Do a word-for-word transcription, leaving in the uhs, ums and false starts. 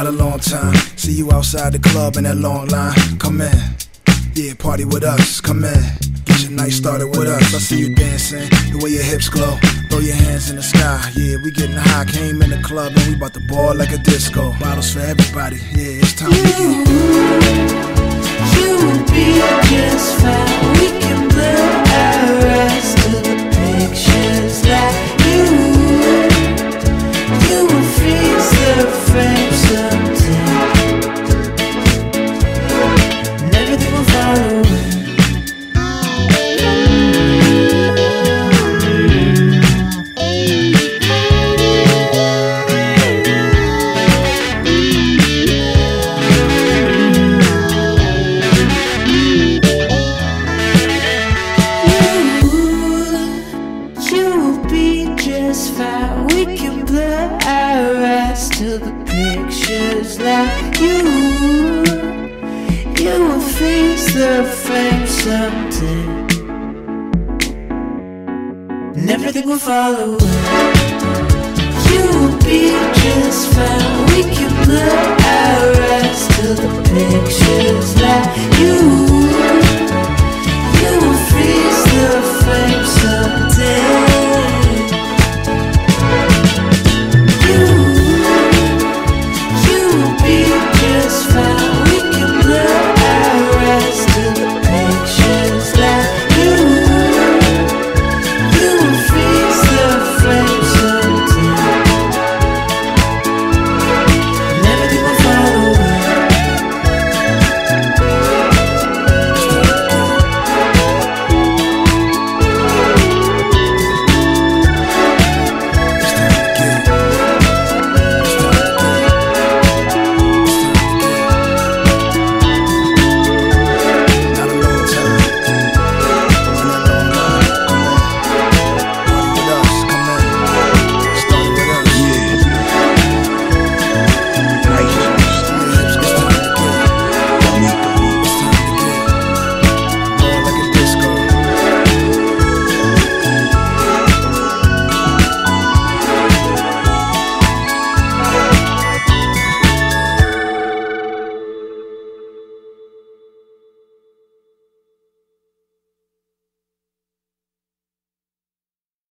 not a long time. See you outside the club in that long line. Come in, yeah, party with us. Come in, get your night started with us. I see you dancing, the way your hips glow. Throw your hands in the sky, yeah, we getting high. Came in the club and we bout to ball like a disco. Bottles for everybody, yeah, it's time to begin. You will be just fine. We can blur our eyes to the pictures that you You will freeze the frame someday, and everything will fall away. We can blur our eyes to the pictures like you You will freeze the frame someday, and everything will fall away.